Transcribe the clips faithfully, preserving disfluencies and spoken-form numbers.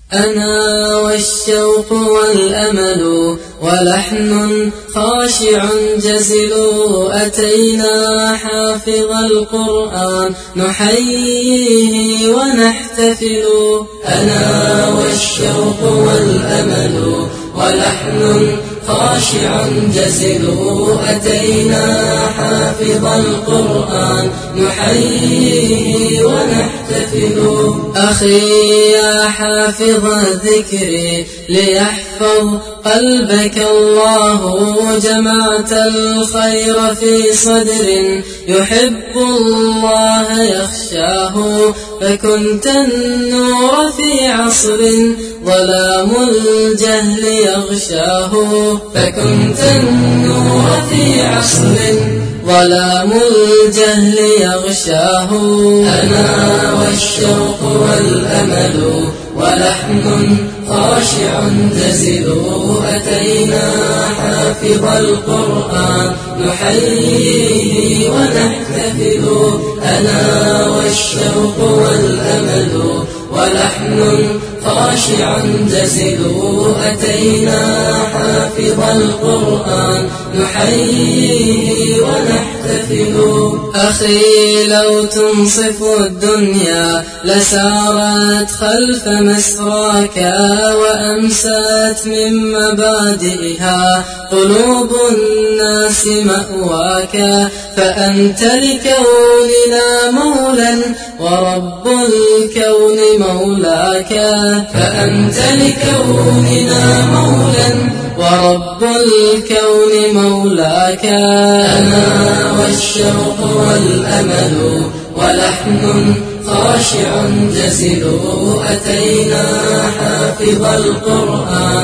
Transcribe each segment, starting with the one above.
أنا والشوق والأمل ولحن خاشع جزل أتينا حافظ القرآن نحييه ونحتفل. أنا والشوق والأمل ولحن خاشع جزل أتينا حافظ القرآن نحييه ونحتفل. أخي يا حافظ الذكر ليحفظ قلبك الله جمعت الخير في صدر يحب الله يخشاه فكنت النور في عصر ظلام الجهل يغشاه فكنت النور في عصر ظلام الجهل يغشاه. أنا والشوق والأمل ولحن خاشع جزل أتينا حافظ القرآن نحييه ونحتفل. أنا والشوق والأمل ولحن خاشع جزل أتينا حافظ القرآن نحييه ونحتفل. أخي لو تنصف الدنيا لسارت خلف مسراك وأمست من مبادئها قلوب الناس مأواك فأنت لكوننا مولا ورب الكون مولاك فأنت لكوننا مولا ورب الكون مولاك. أنا والشوق والأمل ولحن خاشع جزل أتينا حافظ القرآن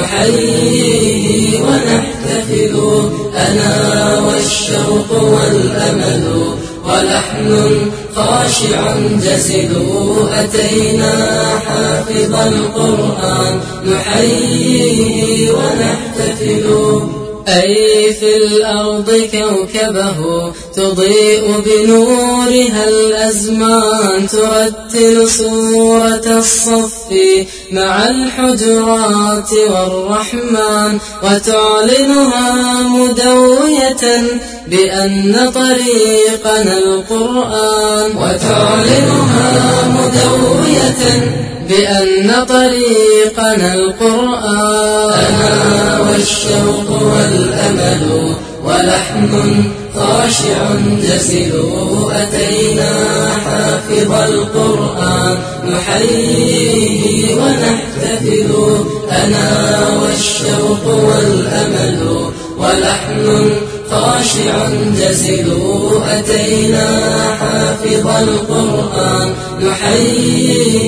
نحييه ونحتفل. أنا والشوق والأمل ولحن خاشع جزل أتينا حافظ القرآن نحييه ونحتفل. أي في الأرض كوكبه تضيء بنورها الأزمان ترتل سورة الصف مع الحجرات والرحمن وتعلنها مدوية بأن طريقنا القرآن وتعلنها مدوية بأن طريقنا القرآن. أنا والشوق والأمل ولحن خاشع جزل أتينا حافظ القرآن نحييه ونحتفل. أنا والشوق والأمل ولحن خاشع جزل أتينا حافظ القرآن نحييه